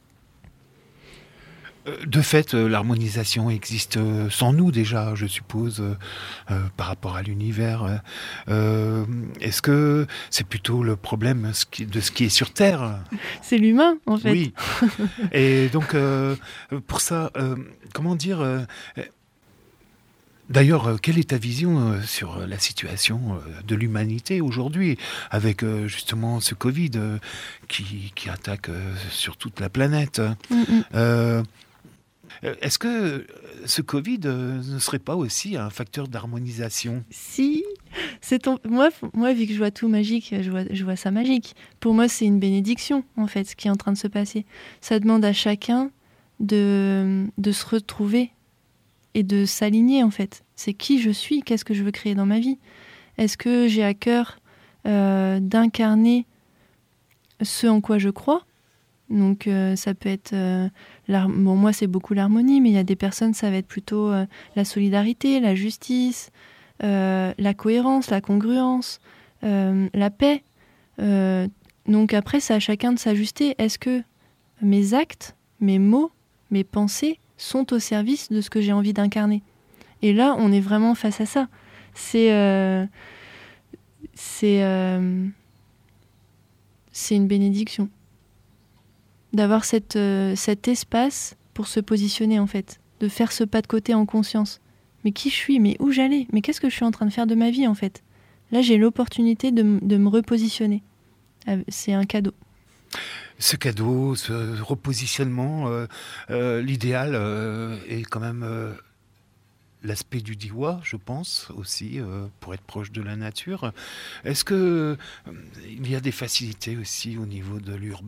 De fait, l'harmonisation existe sans nous déjà, je suppose, euh, par rapport à l'univers. Euh, est-ce que c'est plutôt le problème de ce qui est sur Terre ? C'est l'humain, en fait. Oui. Et donc, euh, pour ça, euh, comment dire... Euh, D'ailleurs, quelle est ta vision sur la situation de l'humanité aujourd'hui, avec justement ce Covid qui, qui attaque sur toute la planète ? Mm-hmm. euh, Est-ce que ce Covid ne serait pas aussi un facteur d'harmonisation ? Si, c'est ton... moi, moi, vu que je vois tout magique, je vois, je vois ça magique. Pour moi, c'est une bénédiction, en fait, ce qui est en train de se passer. Ça demande à chacun de, de se retrouver et de s'aligner, en fait. C'est qui je suis, qu'est-ce que je veux créer dans ma vie. Est-ce que j'ai à cœur euh, d'incarner ce en quoi je crois ? Donc euh, ça peut être... Euh, bon, moi, c'est beaucoup l'harmonie, mais il y a des personnes, ça va être plutôt euh, la solidarité, la justice, euh, la cohérence, la congruence, euh, la paix. Euh, donc après, c'est à chacun de s'ajuster. Est-ce que mes actes, mes mots, mes pensées sont au service de ce que j'ai envie d'incarner ? Et là, on est vraiment face à ça. C'est, euh, c'est, euh, c'est une bénédiction d'avoir cette, euh, cet espace pour se positionner, en fait, de faire ce pas de côté en conscience. Mais qui je suis ? Mais où j'allais ? Mais qu'est-ce que je suis en train de faire de ma vie, en fait ? Là, j'ai l'opportunité de, m- de me repositionner. C'est un cadeau. Ce cadeau, ce repositionnement, euh, euh, l'idéal euh, est quand même euh, l'aspect du Diwa, je pense, aussi, euh, pour être proche de la nature. Est-ce qu'il euh, y a des facilités aussi au niveau de l'urbain ?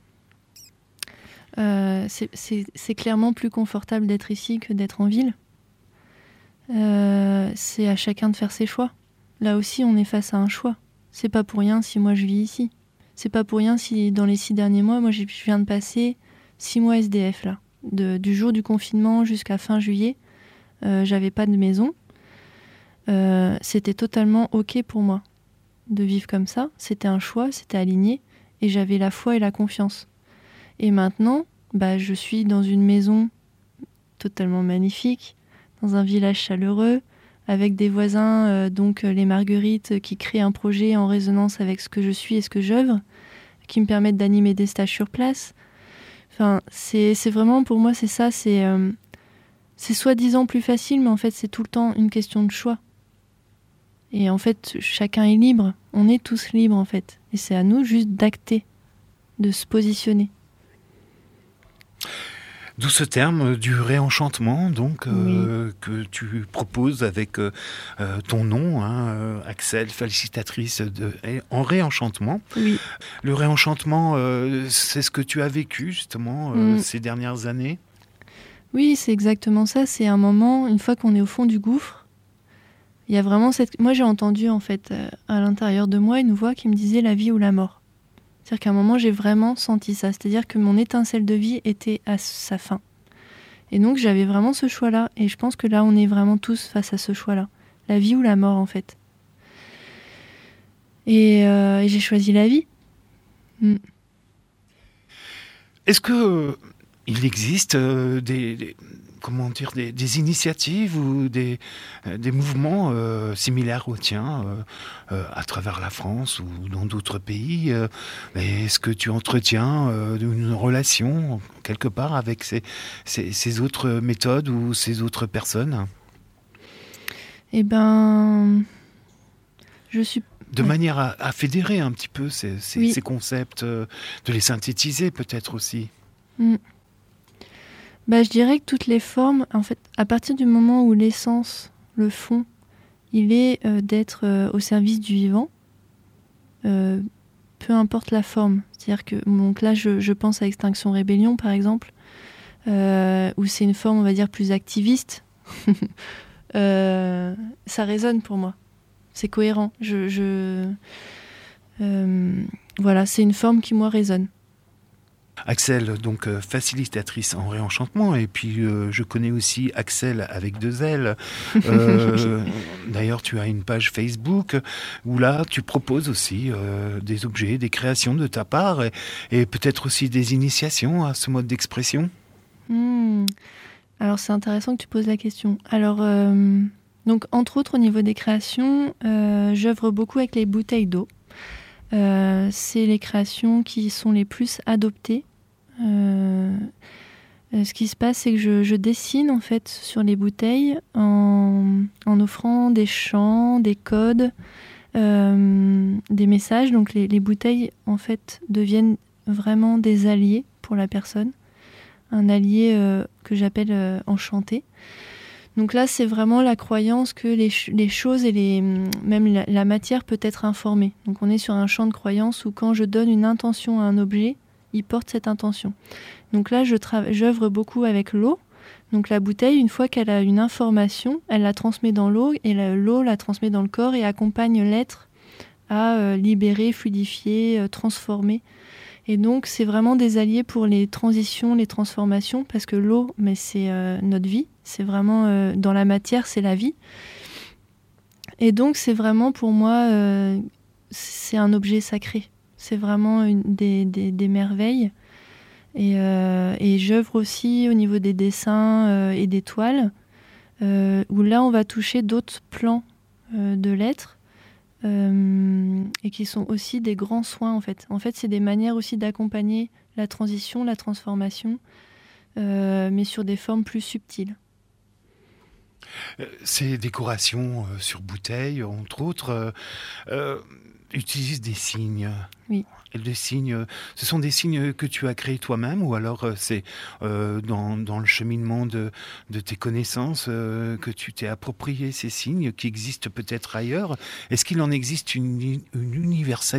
euh, c'est, c'est, c'est clairement plus confortable d'être ici que d'être en ville. Euh, c'est à chacun de faire ses choix. Là aussi, on est face à un choix. C'est pas pour rien si moi je vis ici. C'est pas pour rien si dans les six derniers mois, moi je viens de passer six mois S D F là. De, du jour du confinement jusqu'à fin juillet, euh, j'avais pas de maison. Euh, c'était totalement ok pour moi de vivre comme ça. C'était un choix, c'était aligné et j'avais la foi et la confiance. Et maintenant, bah, je suis dans une maison totalement magnifique, dans un village chaleureux, avec des voisins, euh, donc les Marguerites, qui créent un projet en résonance avec ce que je suis et ce que j'œuvre, qui me permettent d'animer des stages sur place. Enfin, c'est, c'est vraiment, pour moi, c'est ça, c'est, euh, c'est soi-disant plus facile, mais en fait, c'est tout le temps une question de choix. Et en fait, chacun est libre, on est tous libres, en fait. Et c'est à nous juste d'acter, de se positionner. D'où ce terme du réenchantement, donc, euh, oui. que tu proposes avec euh, ton nom, hein, Axelle, félicitatrice de, en réenchantement. Oui. Le réenchantement, euh, c'est ce que tu as vécu, justement, euh, mm. ces dernières années ? Oui, c'est exactement ça. C'est un moment, une fois qu'on est au fond du gouffre, il y a vraiment cette... Moi, j'ai entendu, en fait, euh, à l'intérieur de moi, une voix qui me disait la vie ou la mort. C'est-à-dire qu'à un moment, j'ai vraiment senti ça. C'est-à-dire que mon étincelle de vie était à sa fin. Et donc, j'avais vraiment ce choix-là. Et je pense que là, on est vraiment tous face à ce choix-là. La vie ou la mort, en fait. Et, euh, et j'ai choisi la vie. Mm. Est-ce que euh, il existe euh, des, des, comment dire, des, des initiatives ou des, euh, des mouvements euh, similaires aux tiens euh, euh, à travers la France ou dans d'autres pays euh, est-ce que tu entretiens euh, une relation quelque part avec ces, ces, ces autres méthodes ou ces autres personnes ? Eh ben, je suis de ouais. manière à, à fédérer un petit peu ces, ces, oui. ces concepts, euh, de les synthétiser peut-être aussi. Mm. Bah, je dirais que toutes les formes, en fait, à partir du moment où l'essence, le fond, il est euh, d'être euh, au service du vivant, euh, peu importe la forme. C'est-à-dire que donc là, je, je pense à Extinction Rébellion, par exemple, euh, où c'est une forme, on va dire, plus activiste. euh, ça résonne pour moi. C'est cohérent. Je, je, euh, voilà, c'est une forme qui, moi, résonne. Axel, donc euh, facilitatrice en réenchantement, et puis euh, je connais aussi Axel avec deux L. Euh, d'ailleurs, tu as une page Facebook où là, tu proposes aussi euh, des objets, des créations de ta part, et, et peut-être aussi des initiations à ce mode d'expression. Mmh. Alors, c'est intéressant que tu poses la question. Alors, euh, donc, entre autres, au niveau des créations, euh, j'œuvre beaucoup avec les bouteilles d'eau. Euh, c'est les créations qui sont les plus adoptées. Euh, ce qui se passe, c'est que je, je dessine en fait sur les bouteilles en, en offrant des chants, des codes, euh, des messages. Donc les, les bouteilles en fait deviennent vraiment des alliés pour la personne, un allié euh, que j'appelle euh, enchanté. Donc là, c'est vraiment la croyance que les, ch- les choses et les, même la, la matière peut être informée. Donc on est sur un champ de croyance où quand je donne une intention à un objet, il porte cette intention. Donc là, je tra- j'œuvre beaucoup avec l'eau. Donc la bouteille, une fois qu'elle a une information, elle la transmet dans l'eau et la, l'eau la transmet dans le corps et accompagne l'être à euh, libérer, fluidifier, euh, transformer. Et donc, c'est vraiment des alliés pour les transitions, les transformations, parce que l'eau, mais c'est euh, notre vie. C'est vraiment, euh, dans la matière, c'est la vie. Et donc, c'est vraiment, pour moi, euh, c'est un objet sacré. C'est vraiment une des, des, des merveilles. Et, euh, et j'œuvre aussi au niveau des dessins euh, et des toiles, euh, où là, on va toucher d'autres plans euh, de l'être, euh, et qui sont aussi des grands soins, en fait. En fait, c'est des manières aussi d'accompagner la transition, la transformation, euh, mais sur des formes plus subtiles. Ces décorations euh, sur bouteilles, entre autres, euh, euh, utilisent des signes. Oui. Et les signes, ce sont des signes que tu as créés toi-même, ou alors euh, c'est euh, dans, dans le cheminement de, de tes connaissances euh, que tu t'es approprié ces signes qui existent peut-être ailleurs. Est-ce qu'il en existe une, une universalité ?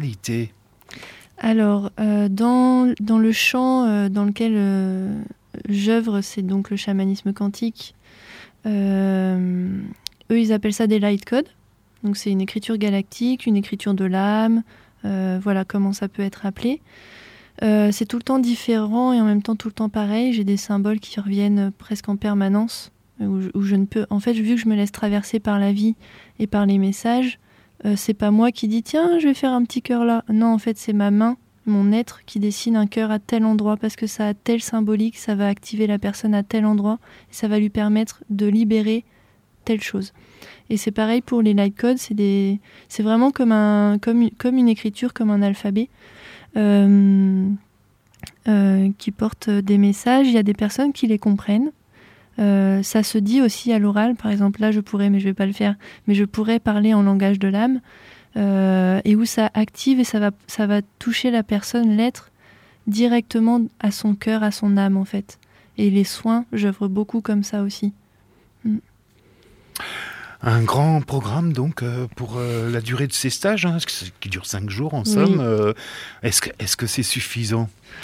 Alors, euh, dans, dans le champ euh, dans lequel euh, j'œuvre, c'est donc le chamanisme quantique. Euh, eux, ils appellent ça des light codes. Donc, c'est une écriture galactique, une écriture de l'âme. Euh, voilà comment ça peut être appelé. Euh, c'est tout le temps différent et en même temps tout le temps pareil. J'ai des symboles qui reviennent presque en permanence, où je, où je ne peux. En fait, vu que je me laisse traverser par la vie et par les messages, euh, c'est pas moi qui dis tiens, je vais faire un petit cœur là. Non, en fait, c'est ma main, mon être qui dessine un cœur à tel endroit parce que ça a tel symbolique, ça va activer la personne à tel endroit et ça va lui permettre de libérer telle chose. Et c'est pareil pour les light codes, c'est, des, c'est vraiment comme, un, comme, comme une écriture, comme un alphabet euh, euh, qui porte des messages. Il y a des personnes qui les comprennent. Euh, ça se dit aussi à l'oral, par exemple, là je pourrais, mais je ne vais pas le faire, mais je pourrais parler en langage de l'âme, euh, et où ça active et ça va, ça va toucher la personne, l'être, directement à son cœur, à son âme en fait. Et les soins, j'œuvre beaucoup comme ça aussi. Mm. Un grand programme donc euh, pour euh, la durée de ces stages, hein, qui dure cinq jours en somme. Oui. Euh, est-ce que, est-ce que c'est suffisant ?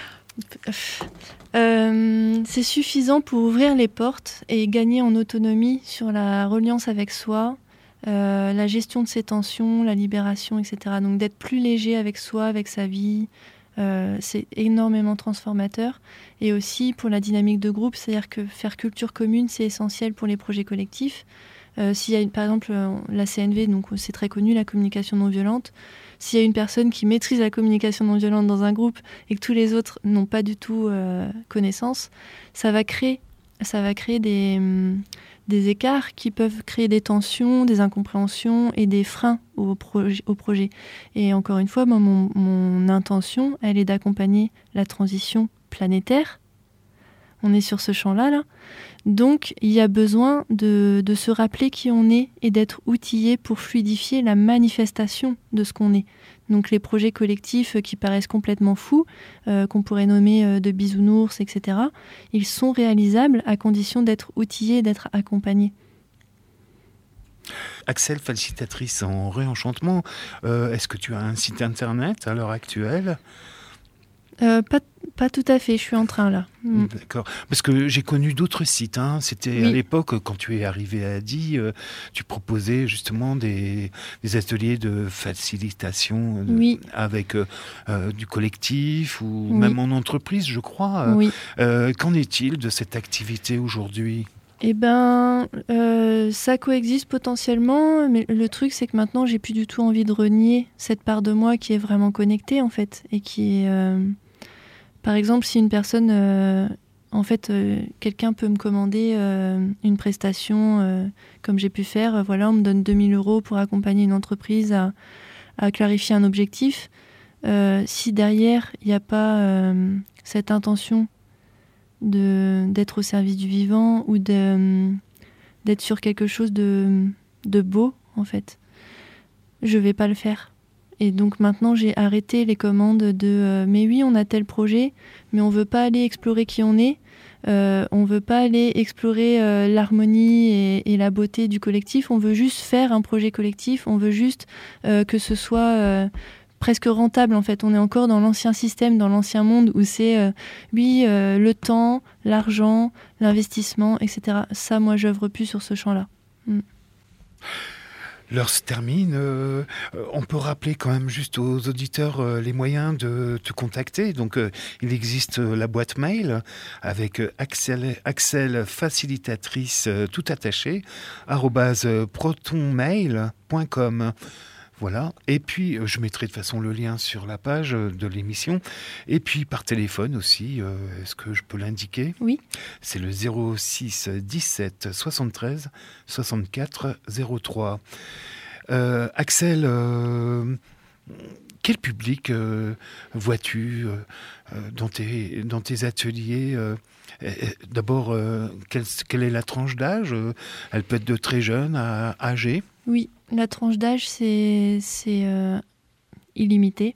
euh, C'est suffisant pour ouvrir les portes et gagner en autonomie sur la reliance avec soi, euh, la gestion de ses tensions, la libération, et cetera. Donc d'être plus léger avec soi, avec sa vie, euh, c'est énormément transformateur. Et aussi pour la dynamique de groupe, c'est-à-dire que faire culture commune, c'est essentiel pour les projets collectifs. Euh, s'il y a une, par exemple euh, la C N V, donc c'est très connu, la communication non violente, s'il y a une personne qui maîtrise la communication non violente dans un groupe et que tous les autres n'ont pas du tout euh, connaissance, ça va créer, ça va créer des, hum, des écarts qui peuvent créer des tensions, des incompréhensions et des freins au, proje- au projet. Et encore une fois, ben, mon, mon intention, elle est d'accompagner la transition planétaire. On est sur ce champ-là, là. Donc, il y a besoin de, de se rappeler qui on est et d'être outillé pour fluidifier la manifestation de ce qu'on est. Donc, les projets collectifs qui paraissent complètement fous, euh, qu'on pourrait nommer euh, de bisounours, et cetera, ils sont réalisables à condition d'être outillés et d'être accompagnés. Axel, facilitatrice en réenchantement, euh, est-ce que tu as un site internet à l'heure actuelle ? Euh, pas, pas tout à fait, je suis en train là. Mm. D'accord. Parce que j'ai connu d'autres sites. Hein. C'était oui. à l'époque, quand tu es arrivé à Die, euh, tu proposais justement des, des ateliers de facilitation euh, oui. avec euh, euh, du collectif ou oui. même en entreprise, je crois. Oui. Euh, qu'en est-il de cette activité aujourd'hui ? Eh ben, euh, ça coexiste potentiellement, mais le truc c'est que maintenant j'ai plus du tout envie de renier cette part de moi qui est vraiment connectée en fait, et qui est, euh, par exemple, si une personne, euh, en fait, euh, quelqu'un peut me commander euh, une prestation euh, comme j'ai pu faire, euh, voilà, on me donne deux mille euros pour accompagner une entreprise à, à clarifier un objectif. Euh, si derrière il n'y a pas euh, cette intention De, d'être au service du vivant ou de, d'être sur quelque chose de, de beau, en fait, je vais pas le faire. Et donc maintenant, j'ai arrêté les commandes de euh, « mais oui, on a tel projet, mais on veut pas aller explorer qui on est, euh, on veut pas aller explorer euh, l'harmonie et, et la beauté du collectif, on veut juste faire un projet collectif, on veut juste euh, que ce soit... Euh, presque rentable en fait. On est encore dans l'ancien système, dans l'ancien monde où c'est euh, oui, euh, le temps, l'argent, l'investissement, et cetera. Ça, moi, j'œuvre plus sur ce champ-là. Mm. L'heure se termine. Euh, on peut rappeler quand même juste aux auditeurs euh, les moyens de te contacter. Donc, euh, il existe euh, la boîte mail avec euh, Axel, Axel facilitatrice euh, tout attaché arobase protonmail point com. Voilà. Et puis, euh, je mettrai de toute façon le lien sur la page euh, de l'émission. Et puis, par téléphone aussi, euh, est-ce que je peux l'indiquer ? Oui. C'est le zéro six dix-sept soixante-treize soixante-quatre zéro trois. Euh, Axel, euh, quel public euh, vois-tu euh, dans, tes, dans tes ateliers euh, D'abord, euh, quelle, quelle est la tranche d'âge ? Elle peut être de très jeune à âgée ? Oui, la tranche d'âge, c'est, c'est euh, illimité.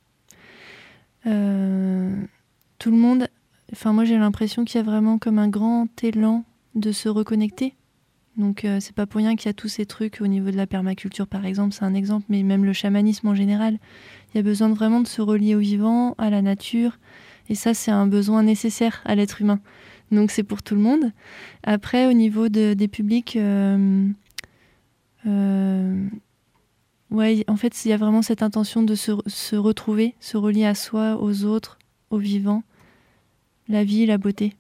Euh, tout le monde... Enfin, moi, j'ai l'impression qu'il y a vraiment comme un grand élan de se reconnecter. Donc, euh, c'est pas pour rien qu'il y a tous ces trucs au niveau de la permaculture, par exemple. C'est un exemple, mais même le chamanisme en général. Il y a besoin de, vraiment de se relier au vivant, à la nature. Et ça, c'est un besoin nécessaire à l'être humain. Donc, c'est pour tout le monde. Après, au niveau de, des publics... Euh, Euh, ouais, en fait, il y a vraiment cette intention de se, se retrouver, se relier à soi, aux autres, au vivant, la vie, la beauté.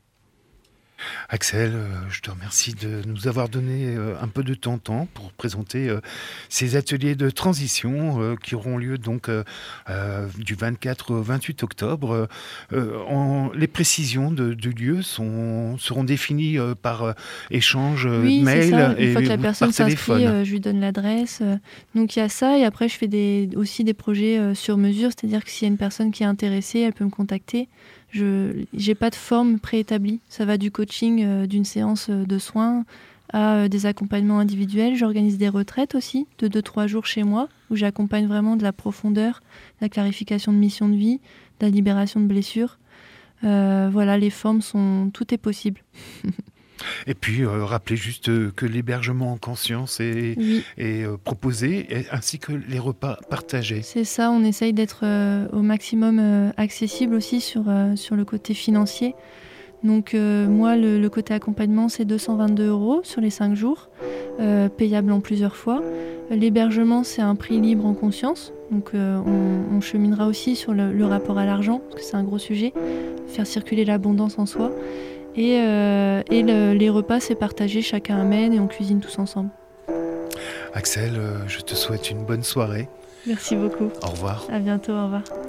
Axel, euh, je te remercie de nous avoir donné euh, un peu de ton temps pour présenter euh, ces ateliers de transition euh, qui auront lieu donc euh, euh, du vingt-quatre au vingt-huit octobre. Euh, en, les précisions de, du lieu sont, seront définies euh, par euh, échange oui, mail c'est ça. Une et fois que la personne par téléphone. s'inscrit, euh, je lui donne l'adresse. Euh, donc il y a ça, et après je fais des, aussi des projets euh, sur mesure, c'est-à-dire que s'il y a une personne qui est intéressée, elle peut me contacter. Je n'ai pas de forme préétablie. Ça va du coaching, euh, d'une séance de soins à euh, des accompagnements individuels. J'organise des retraites aussi de deux à trois jours chez moi où j'accompagne vraiment de la profondeur, de la clarification de mission de vie, de la libération de blessures. Euh, voilà, les formes sont... Tout est possible. Et puis, euh, rappelez juste euh, que l'hébergement en conscience est, oui. est euh, proposé, et, ainsi que les repas partagés. C'est ça, on essaye d'être euh, au maximum euh, accessible aussi sur, euh, sur le côté financier. Donc euh, moi, le, le côté accompagnement, c'est deux cent vingt-deux euros sur les cinq jours, euh, payable en plusieurs fois. L'hébergement, c'est un prix libre en conscience. Donc euh, on, on cheminera aussi sur le, le rapport à l'argent, parce que c'est un gros sujet, faire circuler l'abondance en soi. Et, euh, et le, les repas, c'est partagé, chacun amène et on cuisine tous ensemble. Axel, euh, je te souhaite une bonne soirée. Merci beaucoup. Au revoir. À bientôt, au revoir.